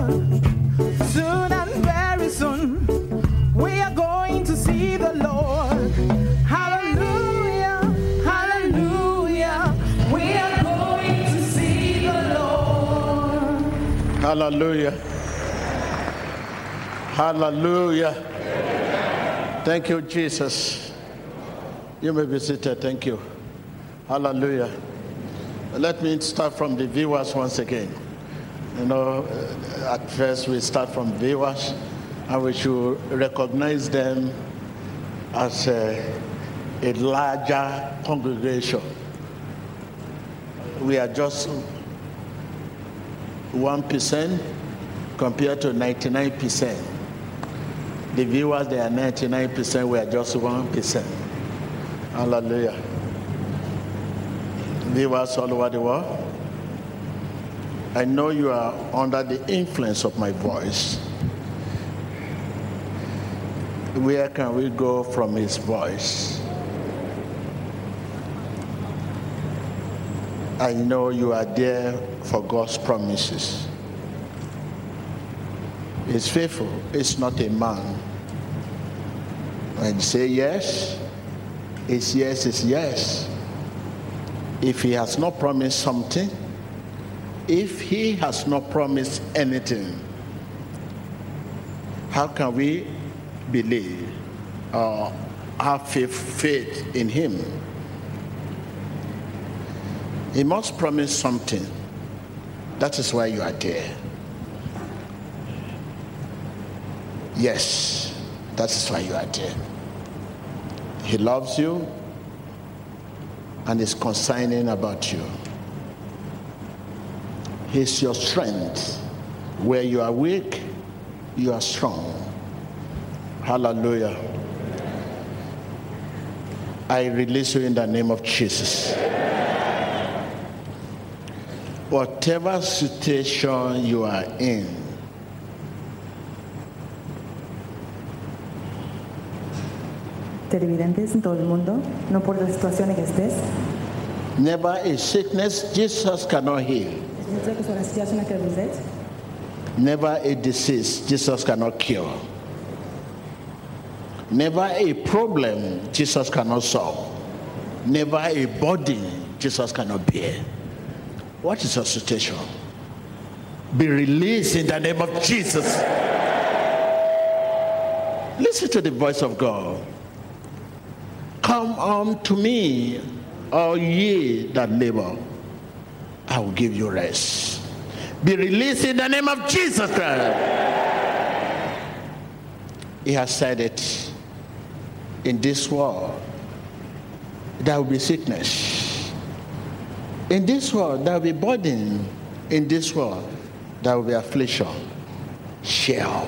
Soon and very soon, we are going to see the Lord. Hallelujah, hallelujah. We are going to see the Lord. Hallelujah. Hallelujah. Thank you, Jesus. You may be seated. Thank you. Hallelujah. Let me start from the viewers once again. You know, at first we start from viewers, and we should recognize them as a larger congregation. We are just 1% compared to 99%. The viewers, they are 99%, we are just 1%. Hallelujah. Viewers all over the world, I know you are under the influence of my voice. Where can we go from his voice? I know you are there for God's promises. He's faithful. It's not a man. When you say yes, it's yes, it's yes. If he has not promised something, if he has not promised anything, how can we believe or have faith in him? He must promise something. That is why you are there. Yes, that is why you are there. He loves you and is concerning about you. He's your strength. Where you are weak, you are strong. Hallelujah. I release you in the name of Jesus. Whatever situation you are in, televidentes en todo el mundo, no por la situación en que estés. Never a sickness Jesus cannot heal. Never a disease Jesus cannot cure. Never a problem Jesus cannot solve. Never a burden Jesus cannot bear. What is your situation? Be released in the name of Jesus. Listen to the voice of God. Come unto me, all ye that labor, I will give you rest. Be released in the name of Jesus Christ. He has said it. In this world, there will be sickness. In this world, there will be burden. In this world, there will be affliction. Cheer up.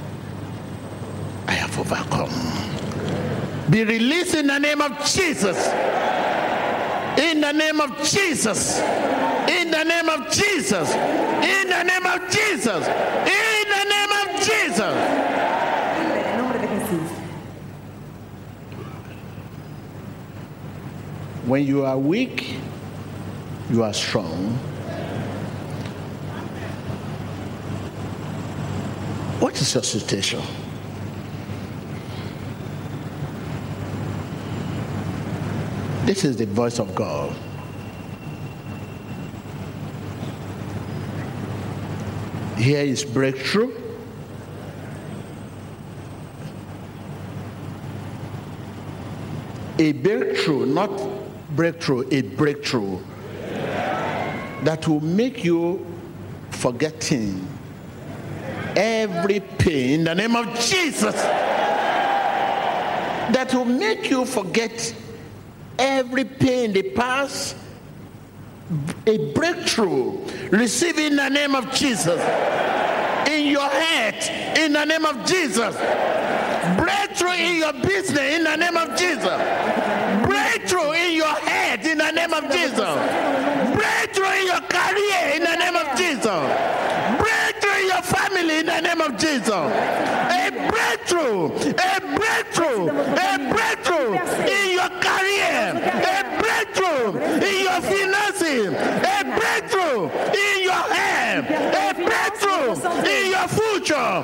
I have overcome. Be released in the name of Jesus. In the name of Jesus. In the name of Jesus. In the name of Jesus. In the name of Jesus. When you are weak, you are strong. What is your situation? This is the voice of God. Here is breakthrough. A breakthrough, not breakthrough, a breakthrough that will make you forgetting every pain in the name of Jesus. That will make you forget every pain in the past. A breakthrough receive in the name of Jesus. In your head, in the name of Jesus. Breakthrough in your business in the name of Jesus. Breakthrough in your head in the name of Jesus. Breakthrough in your career in the name of Jesus. Breakthrough in your family in the name of Jesus. A breakthrough, a breakthrough, a breakthrough in your career. A breakthrough in your finances. A breakthrough in your head. A breakthrough in your your future.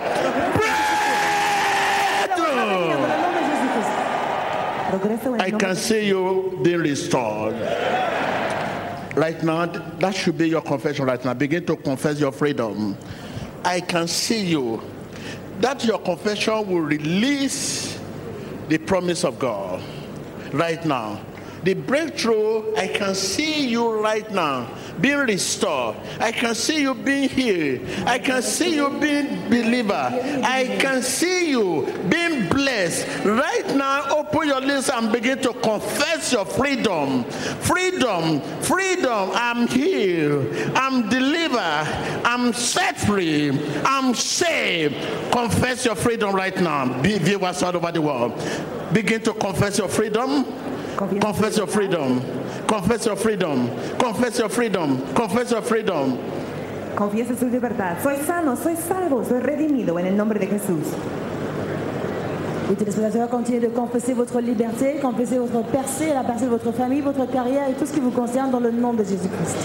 Breakthrough. I can see you being restored. Right now, that should be your confession right now. Begin to confess your freedom. I can see you. That your confession will release the promise of God right now. The breakthrough, I can see you right now being restored. I can see you being healed. I can see you being believer. I can see you being blessed. Right now, open your lips and begin to confess your freedom. Freedom, freedom. I'm healed. I'm delivered. I'm set free. I'm saved. Confess your freedom right now. Viewers all over the world, begin to confess your freedom. Confess your freedom. Confess your freedom. Confess your freedom. Confess your freedom. Confiese su libertad. Soy sano, soy salvo, soy redimido en el nombre de Jesús. Oui, téléspectateurs, continuez de confesser votre liberté, confesser votre percée, la percée de votre famille, votre carrière et tout ce qui vous concerne dans le nom de Jésus-Christ.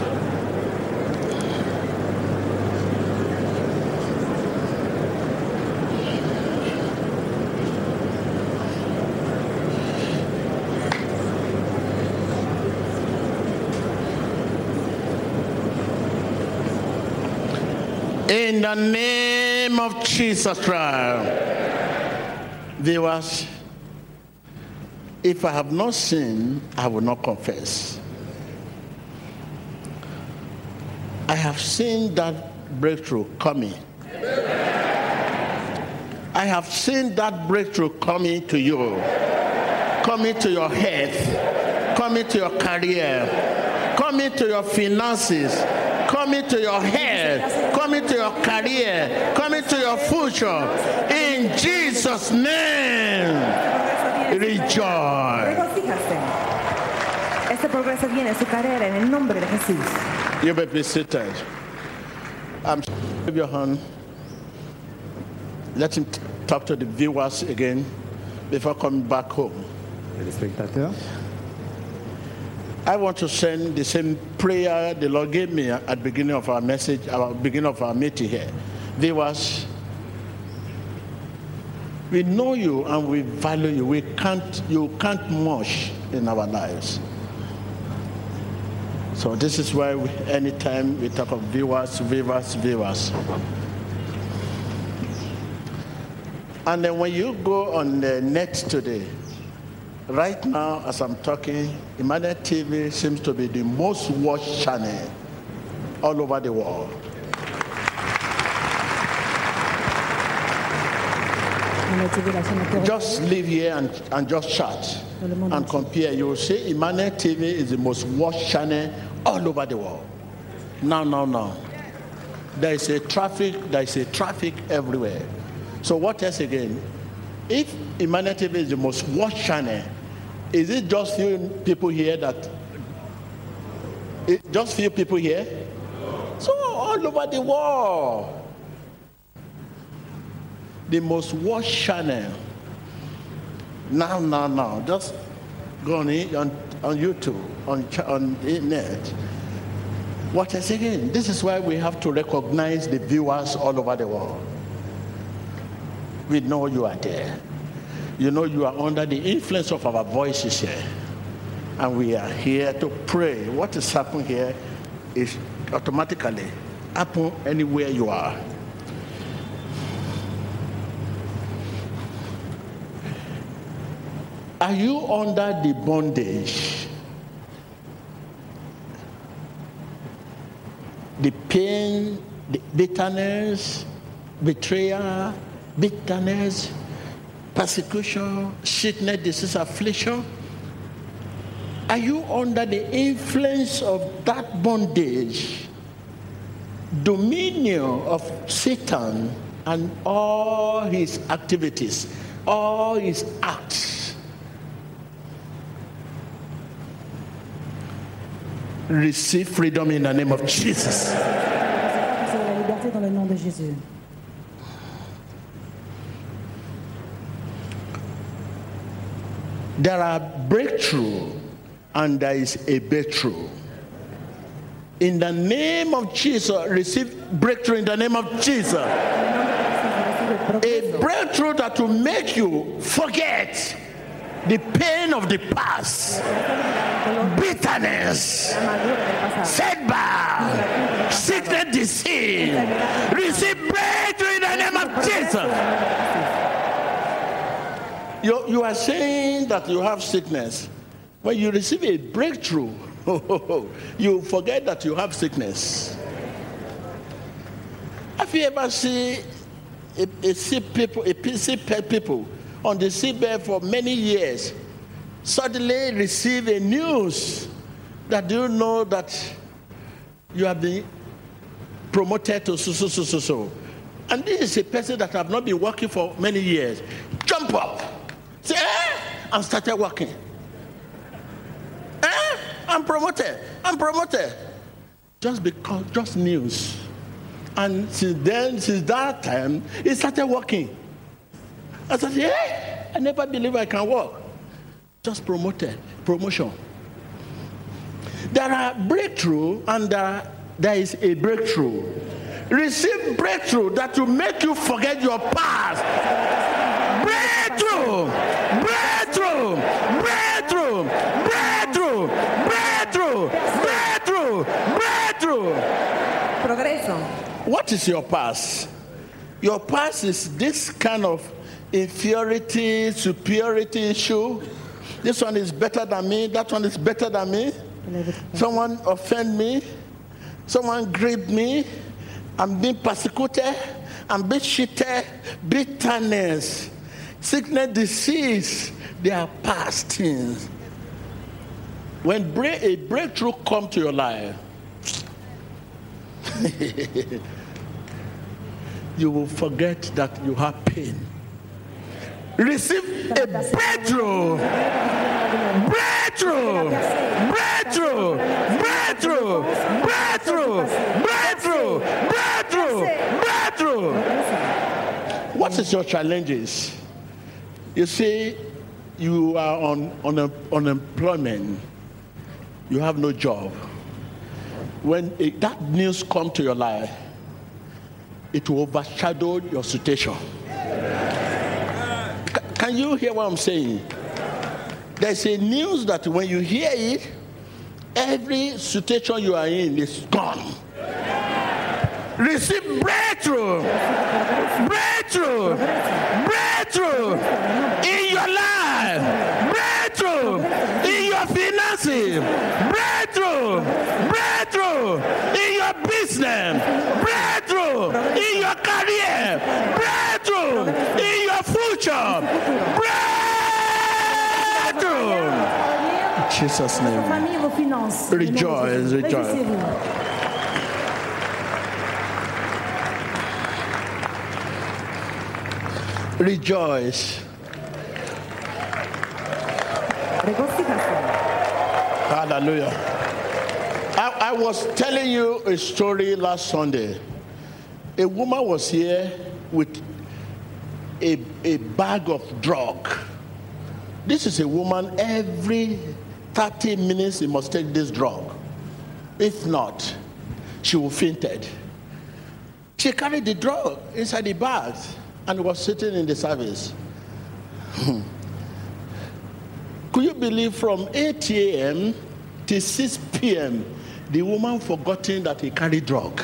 In the name of Jesus Christ. Viewers, if I have not sinned, I will not confess. I have seen that breakthrough coming. I have seen that breakthrough coming to you, coming to your health, coming to your career, coming to your finances, coming to your health, coming to your career, coming to your future. In Jesus' name, rejoice. Este progreso viene en su carrera en el nombre de Jesús. You may be seated. Give your hand. Let him talk to the viewers again before coming back home. Téléspectateurs, I want to send the same prayer the Lord gave me at the beginning of our message, at the beginning of our meeting here. Viewers, we know you and we value you. You can't much in our lives. So this is why anytime we talk of viewers. And then when you go on the net today, right now, as I'm talking, Emmanuel TV seems to be the most watched channel all over the world. Just live here and just chat and compare. You will see Emmanuel TV is the most watched channel all over the world. Now. There is a traffic everywhere. So what else again? If Emmanuel TV is the most watched channel, is it just few people here So all over the world, the most watched channel. Now. Just go on YouTube, on the internet. What else again? This is why we have to recognize the viewers all over the world. We know you are there. You know you are under the influence of our voices here. And we are here to pray. What is happening here is automatically happen anywhere you are. Are you under the bondage? The pain, the bitterness, betrayal, bitterness, persecution, sickness, disease, affliction? Are you under the influence of that bondage, dominion of Satan and all his activities, all his acts? Receive freedom in the name of Jesus. La liberté dans le nom de Jésus. There are breakthrough and there is a breakthrough. In the name of Jesus, receive breakthrough in the name of Jesus. A breakthrough that will make you forget the pain of the past, bitterness, setback, sickness, disease. Receive breakthrough in the name of Jesus. You are saying that you have sickness. When you receive a breakthrough, you forget that you have sickness. Have you ever seen a sick people on the seabed for many years suddenly receive a news that you know that you have been promoted to so. And this is a person that have not been working for many years. Jump up, say, and started working. I'm promoted. Just news. And since that time, he started working. I said, I never believe I can work. Just promotion. There are breakthrough and there is a breakthrough. Receive breakthrough that will make you forget your past. Breakthrough. Progreso. What is your past? Your past is this kind of inferiority, superiority issue. This one is better than me. That one is better than me. Someone offended me. Someone grieved me. I'm being persecuted. I'm being cheated. Bitterness, sickness, disease. They are past things. When a breakthrough comes to your life, you will forget that you have pain. Receive a breakthrough. What is your challenges? You see, you are on unemployment. You have no job. When that news comes to your life, it will overshadow your situation. Can you hear what I'm saying? There's a news that when you hear it, every situation you are in is gone. Receive breakthrough in your life, breakthrough in your finances, breakthrough in your business, breakthrough in your career, breakthrough in your future, breakthrough. In Jesus' name. Rejoice. Rejoice. Hallelujah. I was telling you a story last Sunday. A woman was here with a bag of drug. This is a woman, every 30 minutes she must take this drug. If not, she will fainted. She carried the drug inside the bag and was sitting in the service. Could you believe from 8 a.m. to 6 p.m., the woman forgotten that he carried drug?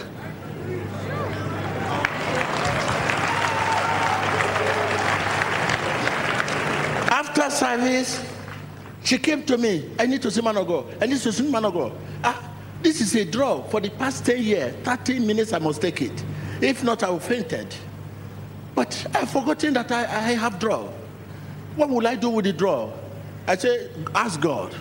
After service, she came to me. I need to see man of God. This is a drug. For the past 10 years, 30 minutes I must take it. If not, I will fainted. But I've forgotten that I have drug. What will I do with the drug? I say, ask God.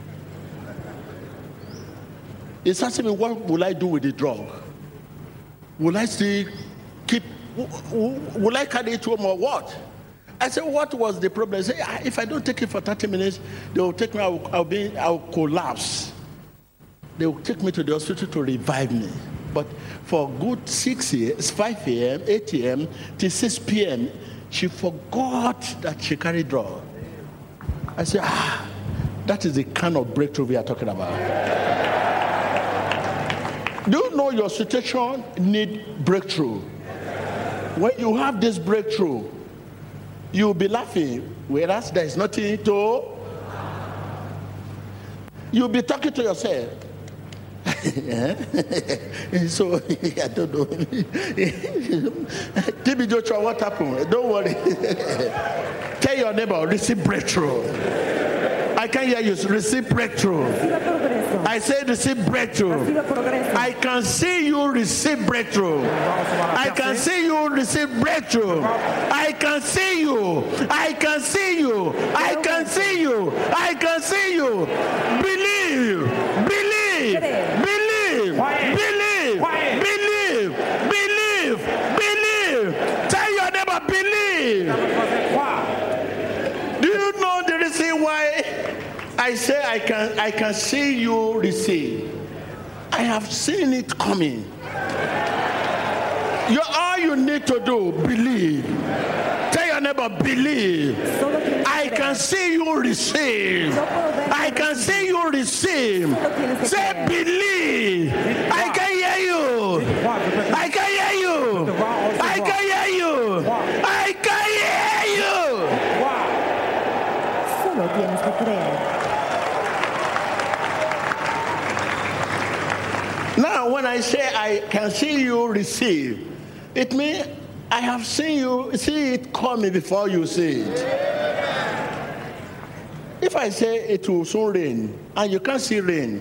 He's asking me, what will I do with the drug? Will I still will I carry it home or what? I said, what was the problem? I said, if I don't take it for 30 minutes, they will take me, I'll collapse. They will take me to the hospital to revive me. But for good 5 a.m., 8 a.m. till 6 p.m., she forgot that she carried drug. I said, that is the kind of breakthrough we are talking about. Do you know your situation need breakthrough? When you have this breakthrough, you'll be laughing, whereas there is nothing to. You'll be talking to yourself. So I don't know. TB Joshua, what happened? Don't worry. Tell your neighbor, receive breakthrough. I can hear you. Receive breakthrough. I said receive breakthrough. I can see you receive breakthrough. I can see you receive breakthrough. I can see you. I can see you. I can see you. I can see you. Believe. Believe. Believe. Believe. Believe. Believe. Believe. Tell your neighbor, believe. Do you know the reason why I say I can see you receive? I have seen it coming. All you need to do, believe. Tell your neighbor, believe. I can see you receive. I can see you receive. Say believe. I can hear you. I can hear you. I can hear you. I can hear you. Solo tienes que creer. Now, when I say I can see you receive, it means I have seen you see it coming before you see it. If I say it will soon rain and you can't see rain,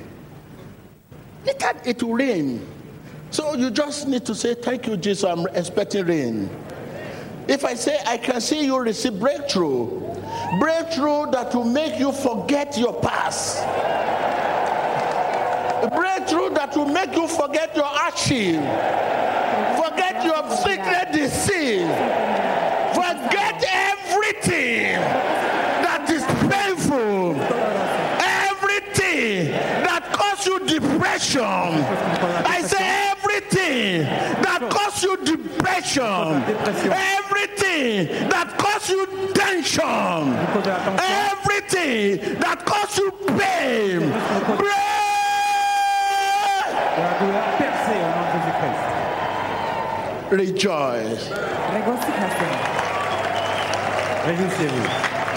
it will rain. So you just need to say, thank you, Jesus, I'm expecting rain. If I say I can see you receive breakthrough that will make you forget your past. Breakthrough that will make you forget your achieve, forget your secret disease, forget everything that is painful, everything that causes you depression. I say everything that causes you depression, everything that causes you tension, everything that causes you pain. Rejoice. Réjouissez-vous.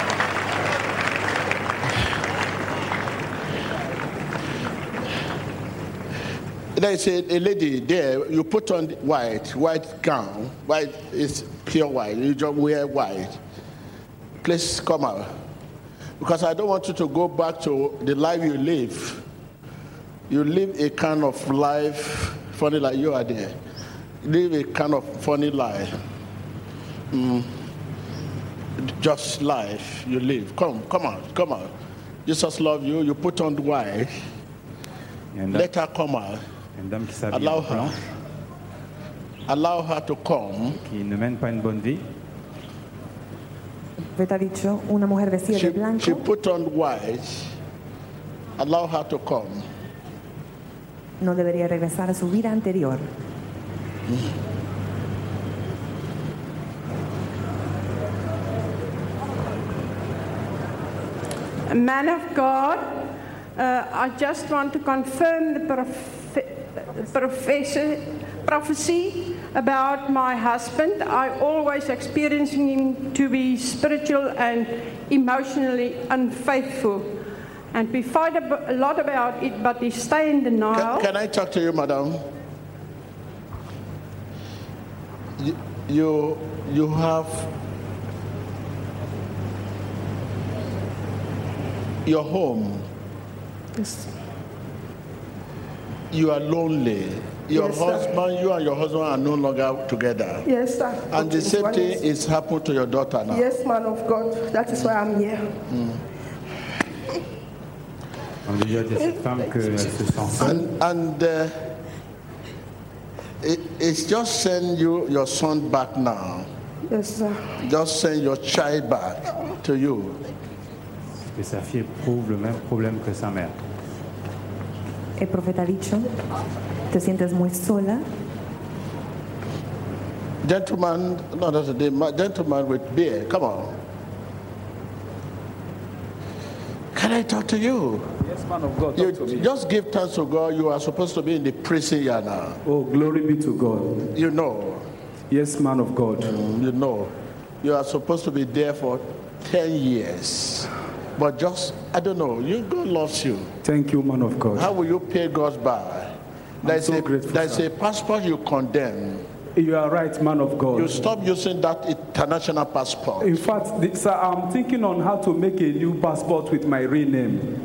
There's a lady there, you put on white gown. White is pure white. You just wear white. Please come out. Because I don't want you to go back to the life you live. You live a kind of life, funny like you are there. Live a kind of funny life. Just life you live. Come out. Jesus loves you. You put on white. Let her come out. Allow her to come. Qui ne mène pas une bonne vie. Vetalicho, una mujer vestida de blanco. She put on white. Allow her to come. No debería regresar a su vida anterior. Man of God, I just want to confirm the prophecy about my husband. I always experiencing him to be spiritual and emotionally unfaithful. And we fight a lot about it, but he stay in denial. Can I talk to you, madam? You have your home. Yes. You are lonely. You and your husband are no longer together. Yes, sir. And the same thing is happened to your daughter now. Yes, man of God. That is why I'm here. On lui a dit à cette femme qu'elle se sent seule. And it's just send you your son back now. Yes, sir. Just send your child back to you. Que sa fille éprouve le même problème que sa mère. El profeta ha dicho, te sientes muy sola. Gentleman, no, that's the gentleman with beard. Come on. Can I talk to you? Est-ce Man of God, You talk to me. just give thanks to God. You are supposed to be in the prison here now. Oh, glory be to God. You know. Yes, man of God. You know. You are supposed to be there for 10 years. But just, I don't know, God loves you. Thank you, man of God. How will you pay God's back? There's a passport you condemn. You are right, man of God. You stop using that international passport. In fact, sir, I'm thinking on how to make a new passport with my real name.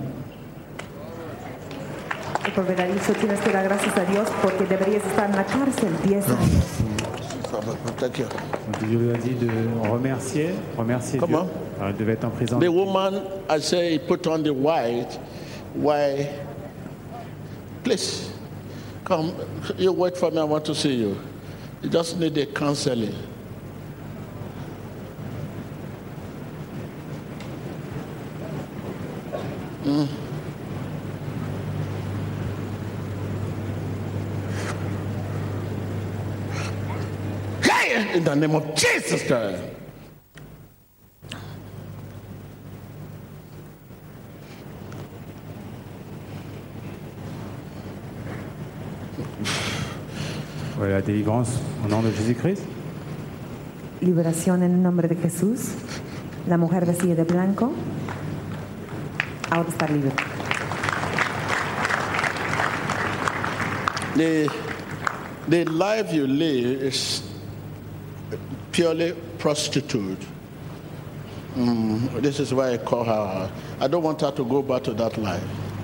Y por verdadero tienes que dar gracias a Dios porque deberías estar en la cárcel 10 años. Thank you. Donc, je lui ai dit de remercier Comment? Dieu. Alors, il devait être en prison. The woman, I say, put on the white. Why? Please, come. You wait for me. I want to see you. You just need a counseling. In the name of Jesus Christ. Voilà, la délivrance au nom de Jésus-Christ. Liberación en el nombre de Jesús. La mujer vestida de blanco ahora está libre. The life you live is purely prostitute. This is why I call her. I don't want her to go back to that life.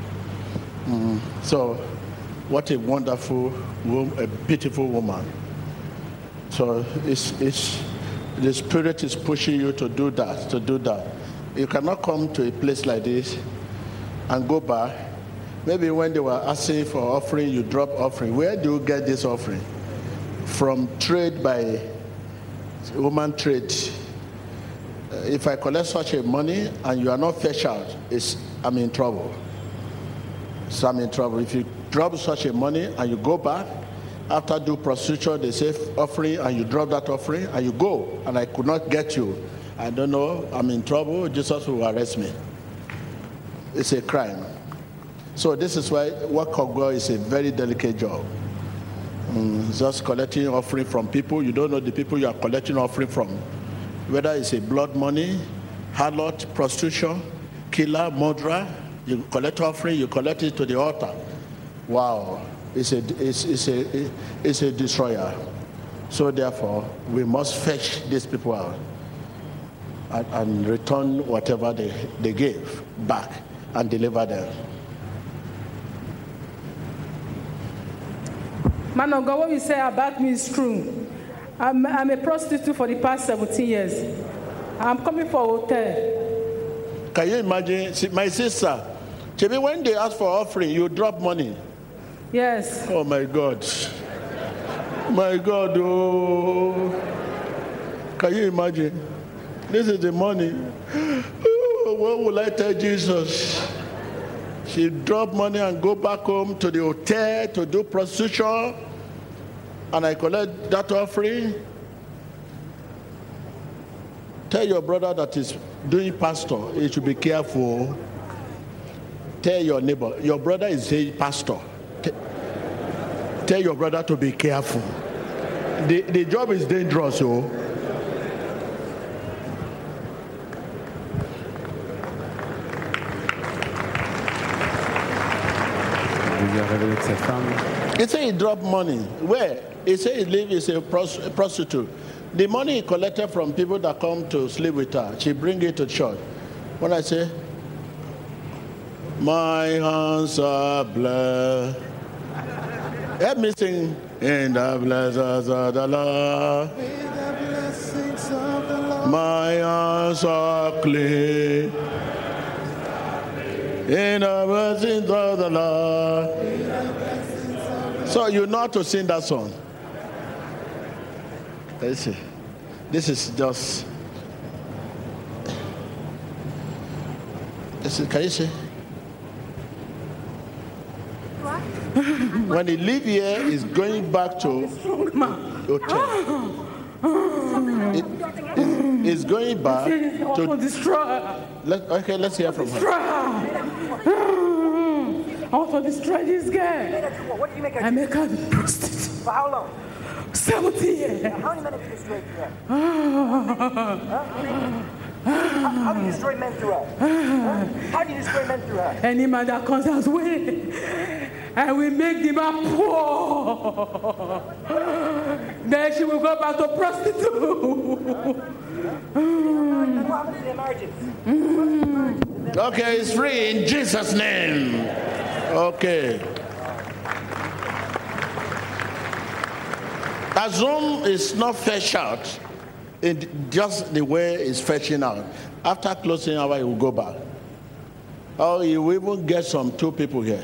So, what a wonderful, a beautiful woman. So, the Spirit is pushing you to do that, You cannot come to a place like this and go back. Maybe when they were asking for offering, you drop offering. Where do you get this offering? From trade by woman trade. If I collect such a money and you are not fetched out, I'm in trouble. So I'm in trouble. If you drop such a money and you go back, after due procedure, they say offering, and you drop that offering and you go, and I could not get you. I don't know, I'm in trouble, Jesus will arrest me. It's a crime. So this is why work of God is a very delicate job. Just collecting offering from people. You don't know the people you are collecting offering from. Whether it's a blood money, harlot, prostitution, killer, murderer, you collect offering, you collect it to the altar. Wow, it's a destroyer. So therefore, we must fetch these people out and return whatever they gave back and deliver them. Man of God, what you say about me is true. I'm a prostitute for the past 17 years. I'm coming for a hotel. Can you imagine, my sister, when they ask for offering, you drop money. Yes. Oh my God. My God, oh. Can you imagine? This is the money. Oh, what will I tell Jesus? She drop money and go back home to the hotel to do prostitution, and I collect that offering. Tell your brother that is doing pastor, he should be careful. Tell your neighbor, your brother is a pastor. Tell your brother to be careful. The job is dangerous, oh. He said he dropped money. Where? He said he lives as a prostitute. The money he collected from people that come to sleep with her, she bring it to church. When I say, my hands are blessed. Help me sing. In the blessings of the Lord. My hands are clean. In the blessings of the Lord. So you know how to sing that song. Let's see. This is just. Can you see? When he leave here, he's going back to hotel. He's going back to. Destroy. Let's hear from her. I want to destroy this You girl. made her do what? What did you make her I do? make her the prostitute. For how long? 70 years. How many men have you destroyed through her? How do you destroy men through her? How do you destroy men through her? Any man that comes as way, I will make the man poor. Then she will go back to prostitute. And what happened to their marriages? Okay, it's free in Jesus' name. Okay. Assume it's not fetch out in just the way it's fetching out. After closing hour, he will go back. Or you will even get some 2 people here.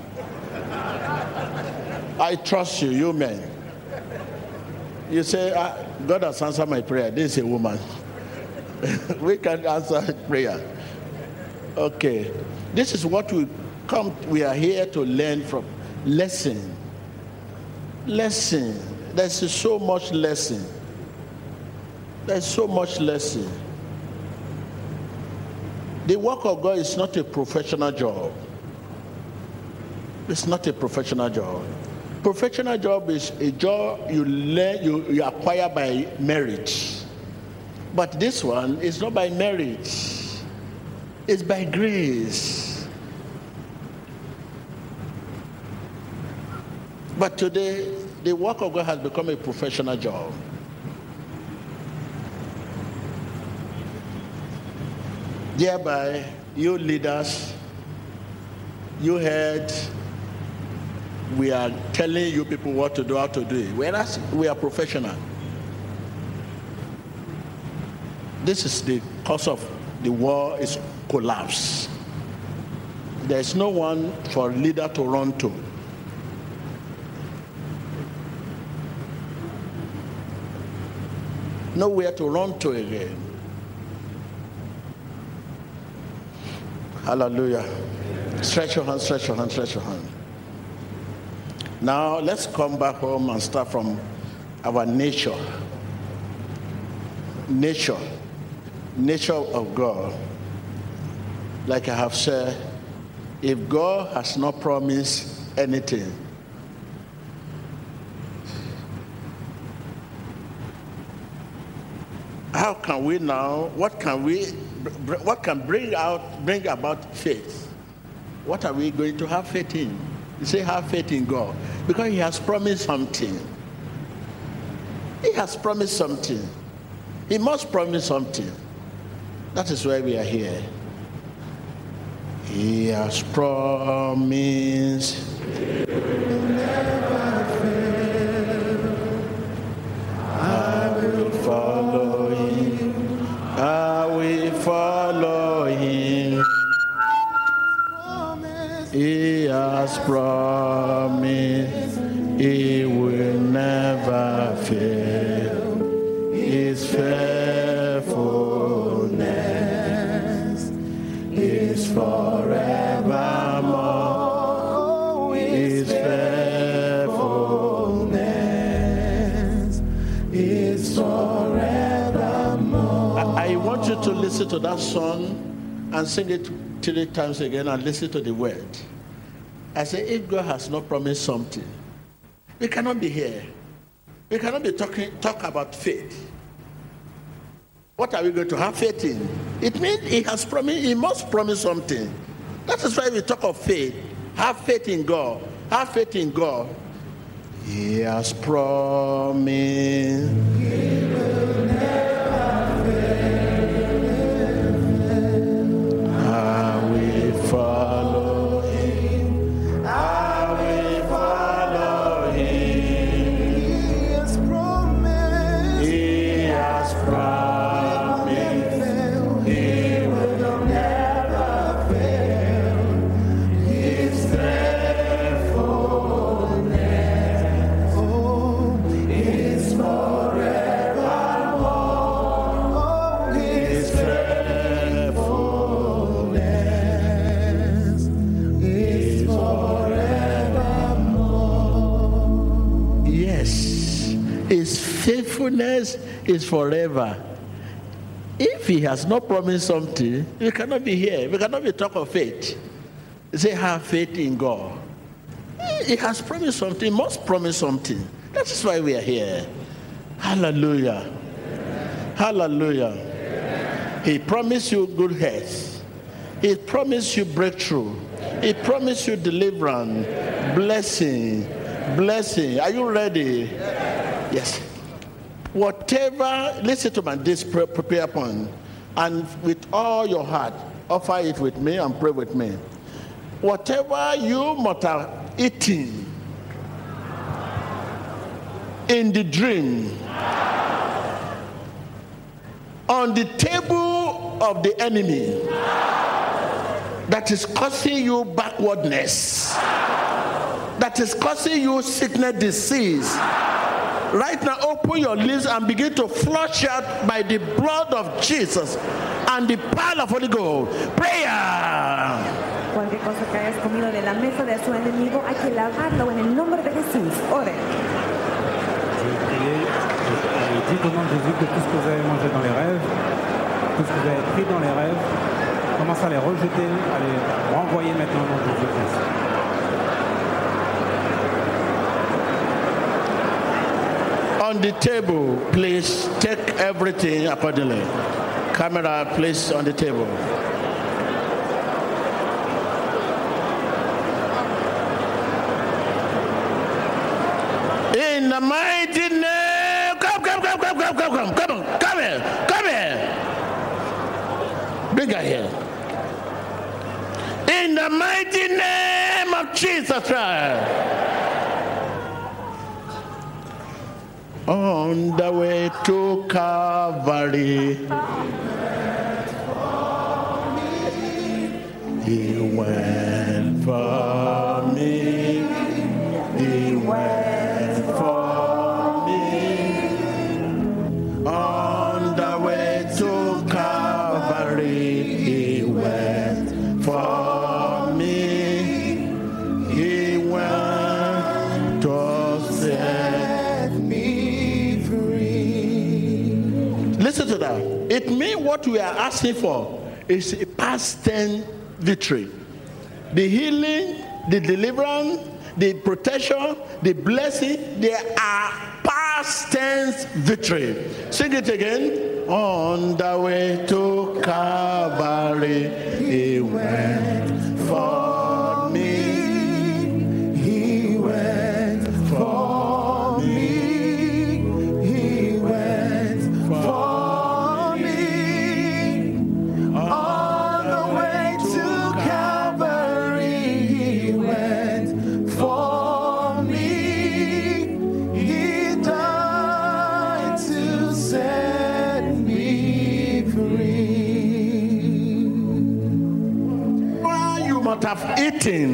I trust you, you men. You say, God has answered my prayer. This is a woman. We can answer prayer. Okay. This is what we are here to learn from. Lesson. There's so much lesson. There's so much lesson. The work of God is not a professional job. It's not a professional job. Professional job is a job you learn, you acquire by merit. But this one is not by merit. It's by grace. But today, the work of God has become a professional job. Thereby, you leaders, you heard, we are telling you people what to do, how to do it. Whereas we are professional. This is the cause of the war is collapse. There is no one for a leader to run to. Nowhere to run to again. Hallelujah. Stretch your hand, stretch your hand, stretch your hand. Now let's come back home and start from our nature. Nature of God. Like I have said, if God has not promised anything, how can we now, what can bring about faith? What are we going to have faith in? You say have faith in God because he has promised something. He has promised something. He must promise something. That is why we are here. He has promised. He will never fail. I will follow him. I will follow him. He has promised. He will never fail. His faithfulness is forevermore. His faithfulness is forevermore. I want you to listen to that song and sing it 3 times again and listen to the word. I say, if God has not promised something, we cannot be here. We cannot be talk about faith. What are we going to have faith in? It means he has promised, he must promise something. That is why we talk of faith. Have faith in God. Have faith in God. He has promised. He will never fail. I will follow him. I will follow him. He has promised. He has promised. Faithfulness is forever. If he has not promised something, we cannot be here. We cannot be talk of faith. Say, have faith in God. He has promised something. He must promise something. That is why we are here. Hallelujah. Hallelujah. He promised you good health. He promised you breakthrough. He promised you deliverance, blessing. Are you ready? Yes. Whatever, listen to this prayer point, and with all your heart, offer it with me and pray with me. Whatever you must have eaten in the dream, on the table of the enemy, that is causing you backwardness, that is causing you sickness, disease. Right now, open your lips and begin to flush out by the blood of Jesus and the power of Holy Ghost. Prayer. Cualquier cosa que hayas comido de la mesa de su enemigo, hay que lavarlo en el nombre de Jesús. Ore. Je dis au nom de Jésus que tout ce que vous avez mangé dans les rêves, tout ce que vous avez pris dans les rêves, commencez à les rejeter, à les renvoyer maintenant au nom de Jésus-Christ. On the table, please take everything accordingly. Camera, please, on the table. In the mighty name, come here. Bring her here. In the mighty name of Jesus Christ. On the way to Calvary, He went for me. He went for me. On the way to Calvary, He went for me. He went to set me free. Listen to that. It means what we are asking for is a past tense victory. The healing, the deliverance, the protection, the blessing, they are past tense victory. Sing it again. On the way to Calvary, He went for me. He went for me. He went for me. On the way to Calvary, He went for me. He died to set me free. Well, you must have eaten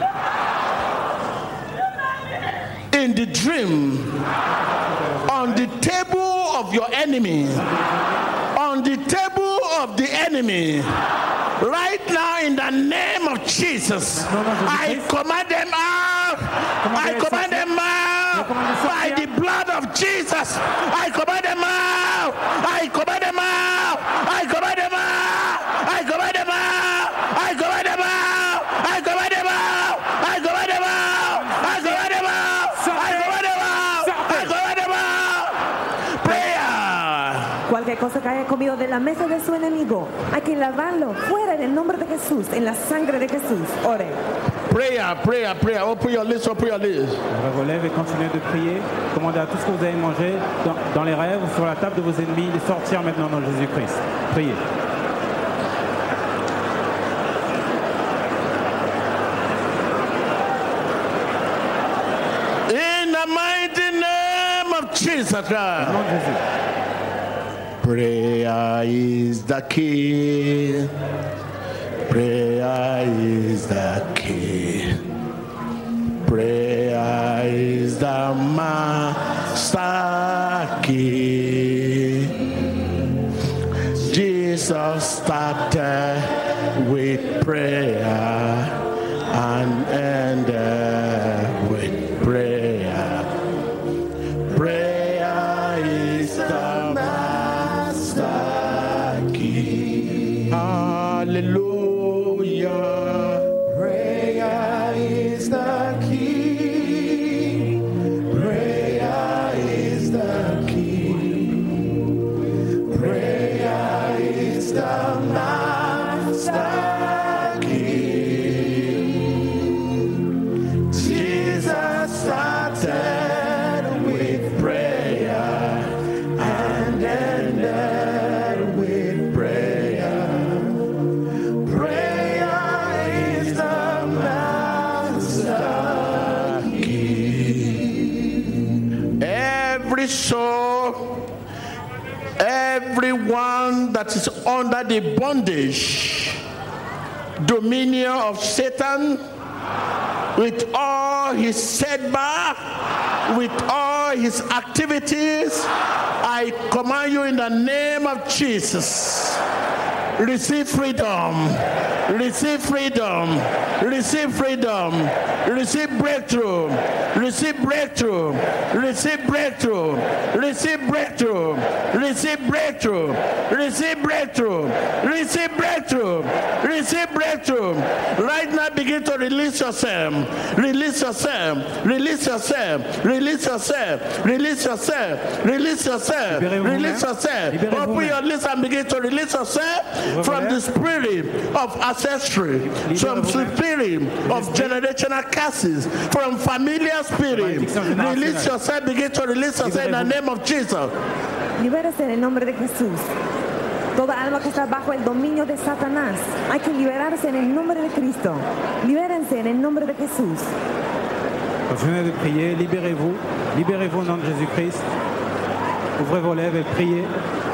in the dream on the table of your enemy, on the table of the enemy. Right now, in the name of Jesus, I command them out. I command them out by the blood of Jesus. I command them out. I command them out. I command them out. I command them out. I command them out. I command them out. I command them out. I command them out. I command them out. I command them out. Prayer. Cualquier cosa que haya comido de la mesa de su enemigo, hay que lavarlo fuera en el nombre de Jesús, en la sangre de Jesús. Ore. Prayer. Open your lips, open your lips. Relève et continuez de prier. Commandez à tout ce que vous avez mangé dans les rêves, sur la table de vos ennemis, de sortir maintenant dans Jésus-Christ. Priez. In the mighty name of Jesus Au nom Christ. de Jésus. Prayer is the key. Prayer is the key. Prayer is the master key. Jesus started with prayer and ended with prayer. Prayer is the master key. Hallelujah. Prayer every soul, everyone that is under the bondage, dominion of Satan, with all his setback, with all his activities, I command you in the name of Jesus. Receive freedom. Receive freedom. Receive freedom. Receive breakthrough. Receive breakthrough. Receive breakthrough. Receive breakthrough. Receive breakthrough. Receive breakthrough. Receive breakthrough. Receive breakthrough. Right now, begin to release yourself. Release yourself. Release yourself. Release yourself. Release yourself. Release yourself. Release yourself. Open your lips and begin to release yourself from the spirit of ancestry, from the spirit of generational curses, from familiar spirit. Release yourself, begin to release yourself in the name of Jesus. Libérese en el nombre de Jesús. Toda alma que está bajo el dominio de Satanás, hay que liberarse en el nombre de Cristo. Libérense en el nombre de Jesús. Continuez de prier, libérez-vous. Libérez-vous au nom de Jésus-Christ. Ouvrez vos lèvres et priez.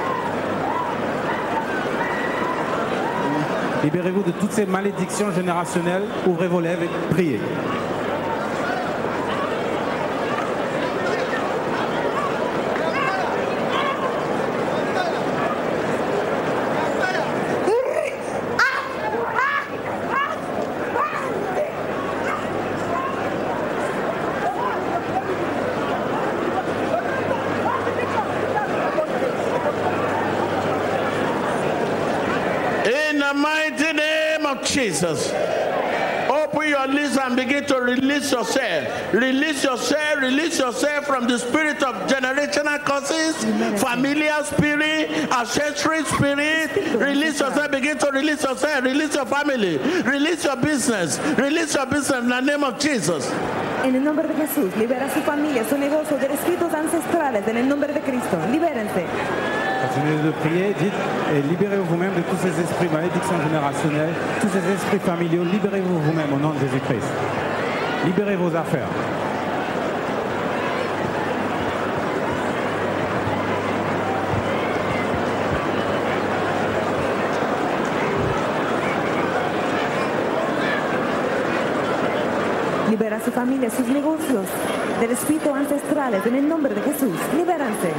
Libérez-vous de toutes ces malédictions générationnelles. Ouvrez vos lèvres et priez. Jesus. Open your lips and begin to release yourself. Release yourself. Release yourself from the spirit of generational curses, familiar spirit, ancestral spirit. Release yourself. Begin to release yourself. Release your family. Release your business. Release your business in the name of Jesus. En el nombre de Jesús, libera su familia, su negocio, de espíritus ancestrales, en el nombre de Cristo. Libérense. Continuez de prier, dites et libérez-vous vous-même de tous ces esprits malédictions générationnelles, tous ces esprits familiaux, libérez-vous vous-même au nom de Jésus-Christ. Libérez vos affaires. Libera su familia, sus negocios, del espíritu ancestrales, en el nombre de Jesús. Libérense.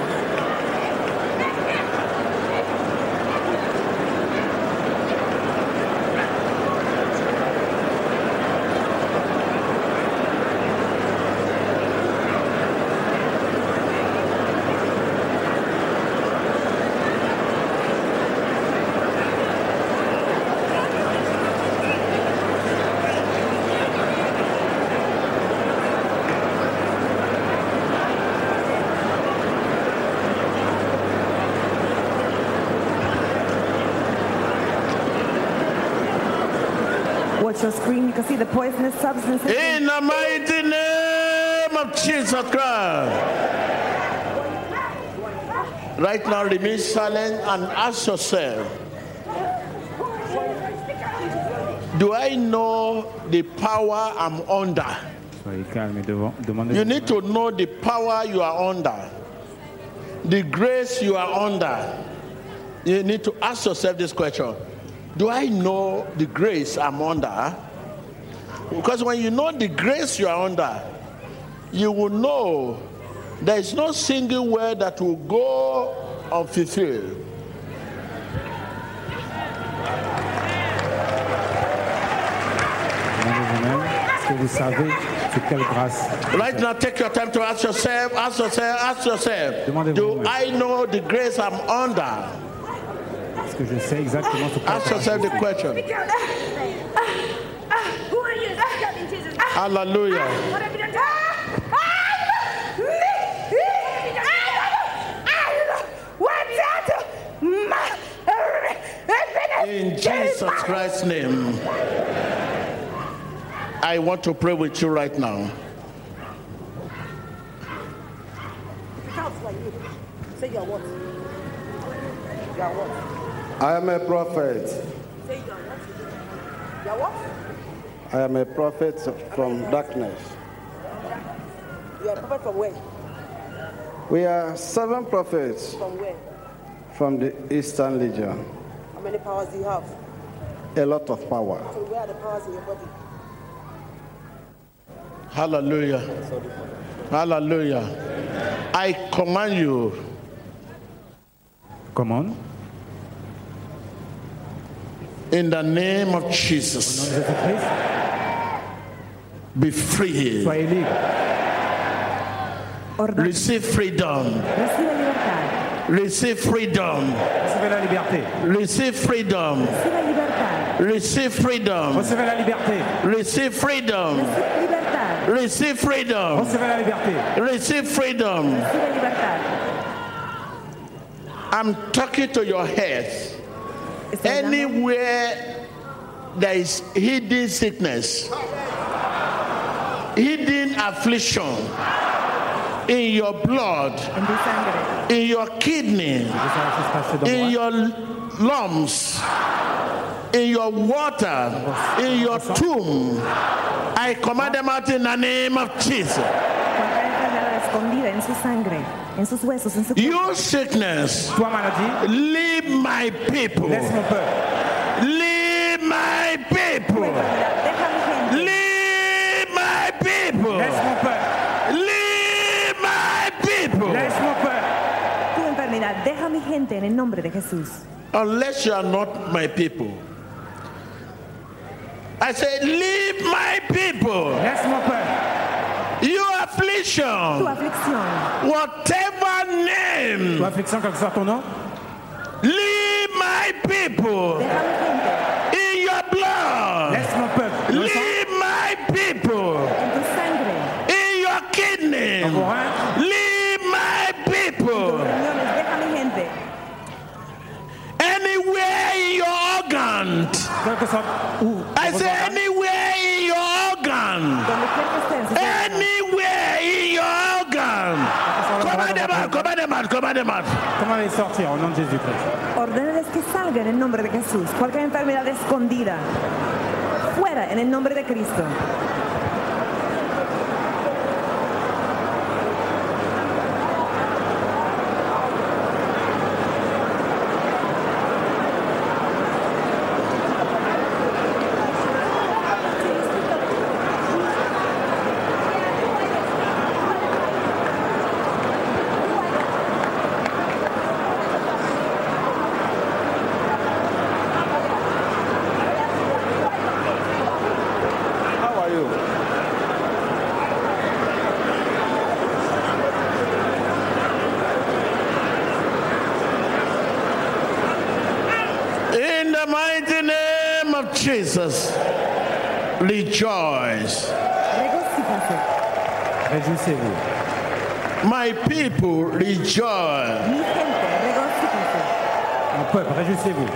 Watch your screen, you can see the poisonous substances. In the mighty name of Jesus Christ. Right now, remain silent and ask yourself, do I know the power I'm under? You need to know the power you are under, the grace you are under. You need to ask yourself this question. Do I know the grace I'm under? Because when you know the grace you are under, you will know there is no single word that will go unfulfilled. Right now, take your time to ask yourself, do I know the grace I'm under? Que je sais exactement ce Ask yourself the question. Hallelujah. In Jesus Christ's name, I want to pray with you right now. Say your what? Your what? I am a prophet. Say your what? I am a prophet from darkness. You are a prophet from where? We are 7 prophets From where? from the Eastern Legion. How many powers do you have? A lot of power. So where are the powers in your body? Hallelujah. Hallelujah. I command you, Commande, in the name of au nom Jesus, de Jésus-Christ, be free. soyez libres. Receive freedom. Recibe libertad. Receive freedom. Recevez la liberté. Receive freedom. Recibe libertad. Receive freedom. Recevez la liberté. Receive freedom. Recibe libertad. Receive freedom. Recevez la liberté. Receive freedom. Recibe libertad. I'm talking to your head. Estoy hablando Anywhere there is hidden sickness, hidden affliction in your blood, en tu sangre, in your kidney, Je sais ce qui se passe dans in moi. your lungs, in your water, in your tomb. I command them out in the name of Jesus. cualquier enfermedad escondida en su sangre, en sus huesos, en su cuerpo. You sickness, Toi, maladie, leave my people. laisse mon peuple. Leave my people. Deja mi gente. Leave my people. Laisse mon peuple. Leave my people. Laisse mon peuple. Tu enfermedad, deja mi gente en el nombre de Jesús. Unless you are not my people. I said, leave my people. Laisse mon peuple. Your Tu affliction, aflicción, whatever name, Toi, affliction, quel que soit ton nom, leave my people. deja mi gente In your blood, laisse mon peuple. Dans le sang, leave my people. en tu sangre, In your kidney, dans vos reins, leave my tus people. riñones, deja mi gente. Anywhere in your organ, quel que soit où. I vos say organes, anywhere in your organ, Donde quiera que estén, sus órganos. anywhere in your organ. Command them out, command them out, command them out. comment les sortir au nom de Jésus-Christ? Ordénales que salgan en el nombre de Jesús. Cualquier enfermedad escondida, fuera en el nombre de Cristo. How are you? In the mighty name of Jesus, rejoice. Regocíjase. Réjouissez-vous. My people, rejoice. Mi gente, regocíjase. Mon peuple, réjouissez-vous.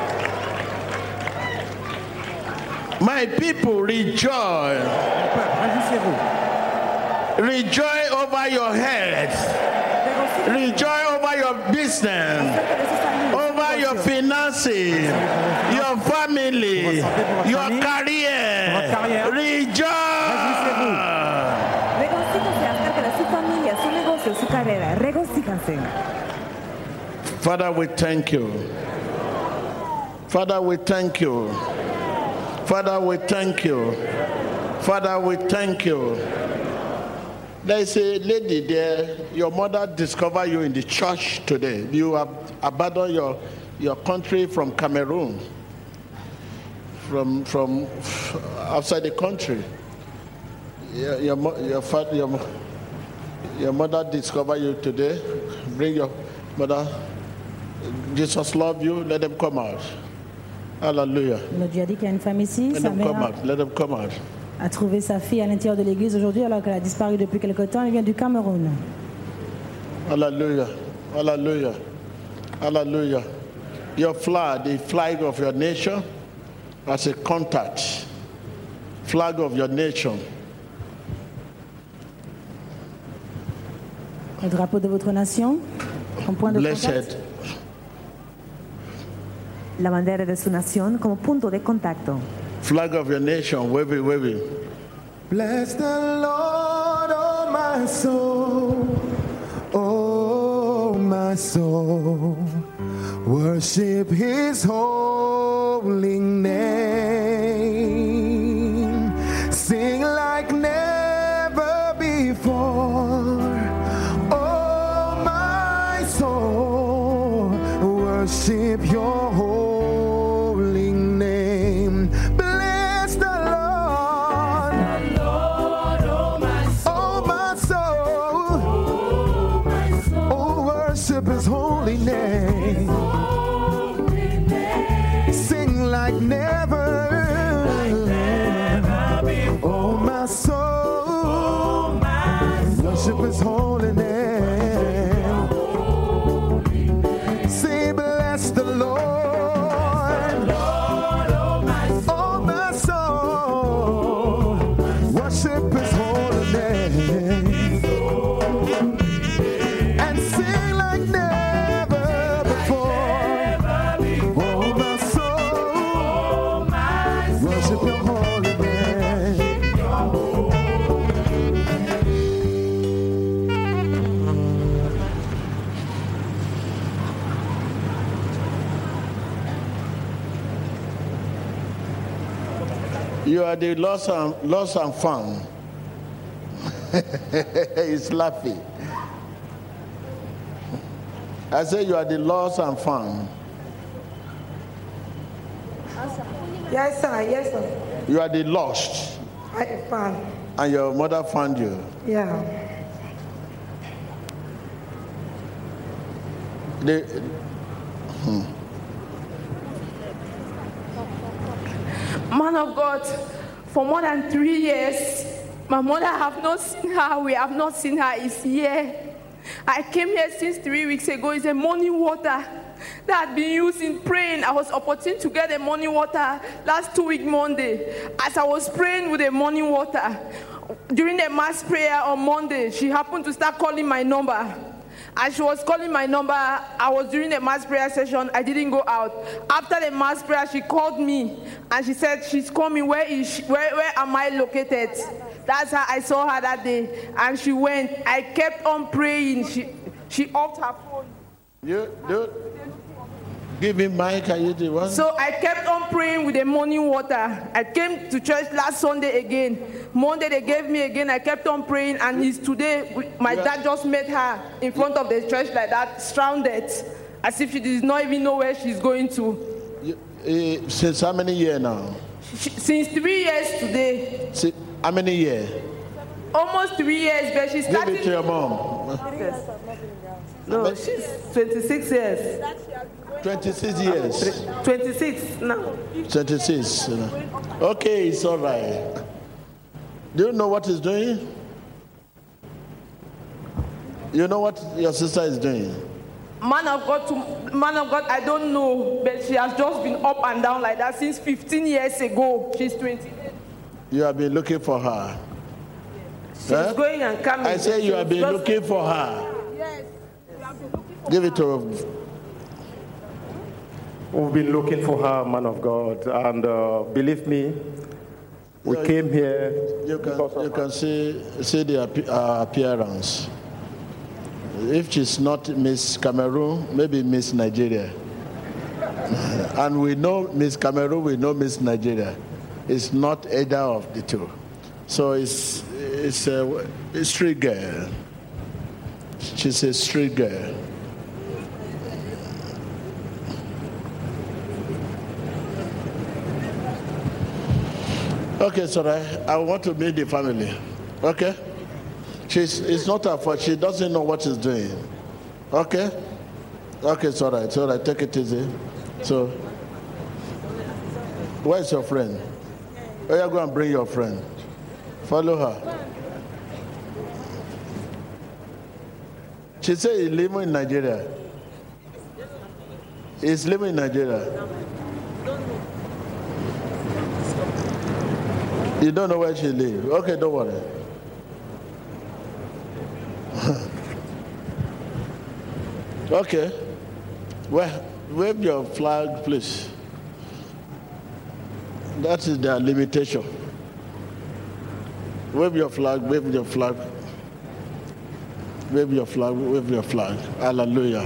My people, rejoice. Mon peuple, réjouissez-vous. Rejoice over your head. Regocíjase Rejoice over your business, acerca de su salud, over your finances, your family, your career. Rejoice. Regocíjase acerca de su familia, su negocio, su carrera. Regocíjase. Father, we thank you. Father, we thank you. Father, we thank you. Father, we thank you. There is a lady there. Your mother discovered you in the church today. You have abandoned your country from Cameroon, from outside the country. Your mother discovered you today. Bring your mother. Jesus love you. Let them come out. Hallelujah. On a déjà dit qu'il y a une femme ici, Let sa them come mère out. Let them come out. a trouvé sa fille à l'intérieur de l'église aujourd'hui alors qu'elle a disparu depuis quelque temps. Elle vient du Cameroun. Hallelujah. Hallelujah. Hallelujah. Your flag, the flag of your nation, as a contact. Flag of your nation. Le drapeau de votre nation, comme point de contact. Blessed. La bandera de su nación como punto de contacto. Flag of your nation, waving, waving. Bless the Lord, oh my soul. Oh, my soul, worship his holy name. Sing like never before. Oh, my soul, worship your holy name. Bless the Lord. Oh, my soul. Oh, worship his holy name. Sing like never. Oh, my soul. Worship his holy name. Say, bless the Lord. Oh, my soul. Worship his holy name. And sing like never before. Oh, my soul. Worship your holy name. You are the lost and found. He's laughing. I say you are the lost and found. Yes, sir. Yes, sir. You are the lost, I found. and your mother found you. Yeah. Man of God, for more than 3 years, my mother have not seen her. We have not seen her. It's here. I came here since 3 weeks ago. It's a morning water that had been used in praying. I was opportune to get the morning water last 2 week Monday. As I was praying with the morning water, during the mass prayer on Monday, she happened to start calling my number. As she was calling my number, I was during the mass prayer session. I didn't go out. After the mass prayer, she called me and she said, she's coming. Where is she? Where am I located? That's how I saw her that day. And she went. I kept on praying. She off her phone. Give him mic. Are you the one? So I kept on praying with the morning water. I came to church last Sunday again. Monday they gave me again. I kept on praying, and it's today. My dad just met her in front of the church like that, surrounded, as if she does not even know where she's going to. Since how many years now? Since 3 years today. How many years? Almost 3 years, but she started. Give it to your mom. No, she's 26 years. 26 years. 26 now. 26. Okay, it's all right. Do you know what he's doing? You know what your sister is doing? Man of God, I don't know, but she has just been up and down like that since 15 years ago. She's 20. You have been looking for her. She's going and coming. I say you have been looking for her. Yes. Give it to her. We've been looking for her, man of God, and believe me, we came here. You can see the appearance. If she's not Miss Cameroon, maybe Miss Nigeria. And we know Miss Cameroon, we know Miss Nigeria. It's not either of the two. So it's a street girl. She's a street girl. Okay, sorry. I want to meet the family. Okay? It's not her fault. She doesn't know what she's doing. Okay? Okay, it's all right. It's all right. Take it easy. So, where's your friend? Oh, yeah, go and bring your friend. Follow her. She said he's living in Nigeria. He's living in Nigeria. You don't know where she lives. Okay, don't worry. Okay. Well, wave your flag, please. That is their limitation. Wave your flag, wave your flag. Wave your flag, wave your flag. Hallelujah.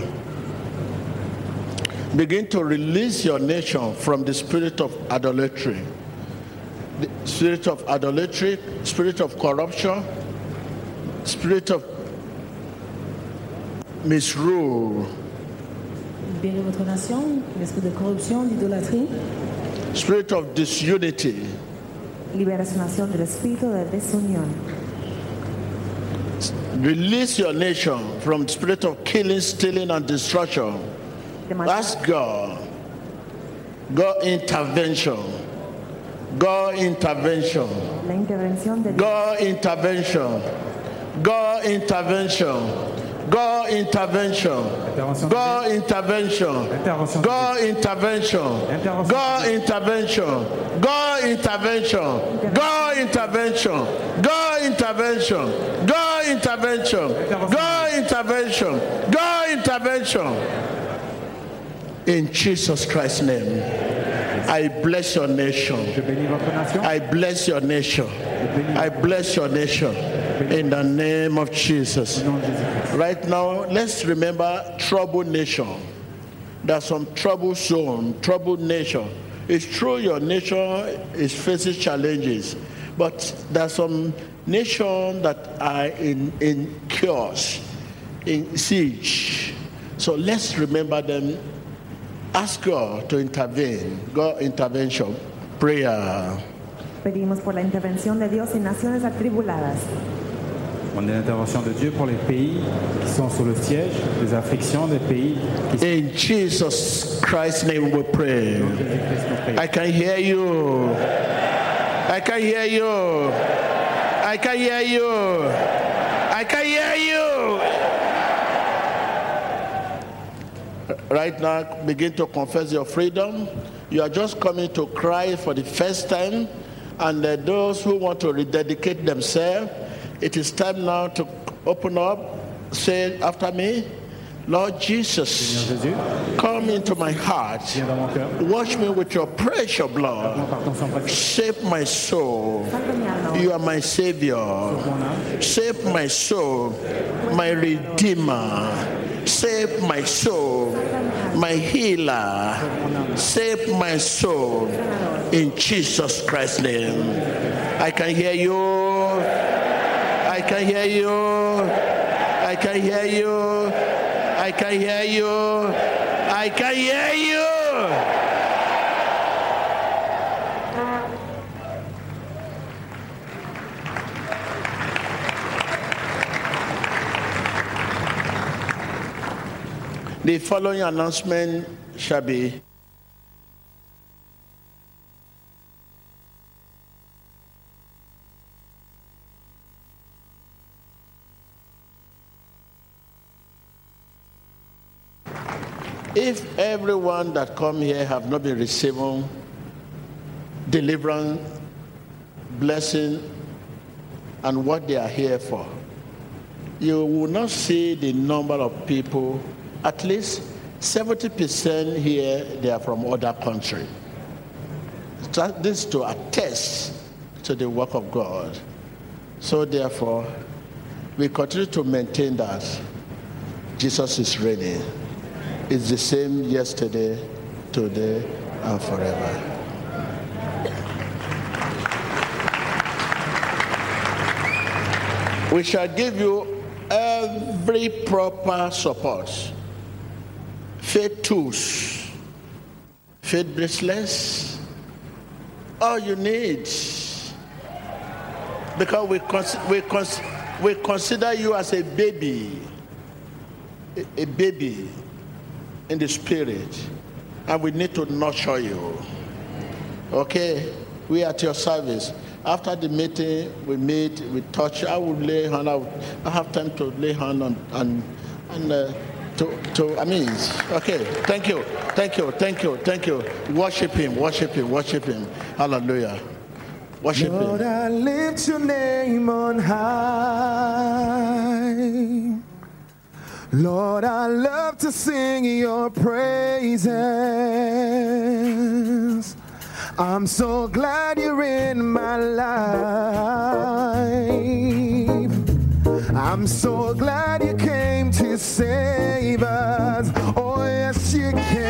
Begin to release your nation from the spirit of idolatry. The spirit of idolatry, spirit of corruption, spirit of misrule. Libérez votre nation, l'esprit de corruption, d'idolâtrie. Spirit of disunity. Libera su nación del espíritu de desunión. Release your nation from the spirit of killing, stealing, and destruction. Ask God. God intervention. God intervention. La intervención de Dios. God intervention. God intervention. God intervention. God intervention. God intervention. God intervention. God intervention. God intervention. God intervention. God intervention. God intervention. God intervention. In Jesus Christ's name, I bless your nation. I bless your nation. I bless your nation. In the name of Jesus. Right now, let's remember troubled nation. There's some trouble zone, troubled nation. It's true your nation is facing challenges, but there's some nations that are in chaos, in siege. So let's remember them. Ask God to intervene. God intervention. Prayer. Pedimos por la intervención de Dios en naciones atribuladas. On a l'intervention de Dieu pour les pays qui sont sous le siège, les afflictions des pays qui sont... In Jesus Christ's name we pray. I can hear you. I can hear you. I can hear you. I can hear you. Right now, begin to confess your freedom. You are just coming to cry for the first time, and those who want to rededicate themselves, it is time now to open up. Say after me, Lord Jesus, come into my heart. Wash me with your precious blood. Save my soul. You are my Savior. Save my soul, my Redeemer. Save my soul, my healer. Save my soul in Jesus Christ's name. I can hear you. I can hear you. I can hear you. I can hear you. I can hear you. The following announcement shall be if everyone that come here have not been receiving deliverance, blessing, and what they are here for, you will not see the number of people. At least 70% here, they are from other countries. This to attest to the work of God. So therefore, we continue to maintain that Jesus is reigning. It's the same yesterday, today, and forever. We shall give you every proper support. Faith tools, faith bracelets, all you need. Because we consider you as a baby in the spirit, and we need to nurture you. Okay? We are at your service. After the meeting, we meet, we touch. I will lay hand out. I have time to lay hand on okay. Thank you. Worship him. Hallelujah. Worship Lord, him. I lift your name on high. Lord, I love to sing your praises. I'm so glad you're in my life. I'm I'm so glad you came to save us. Oh, yes, you came.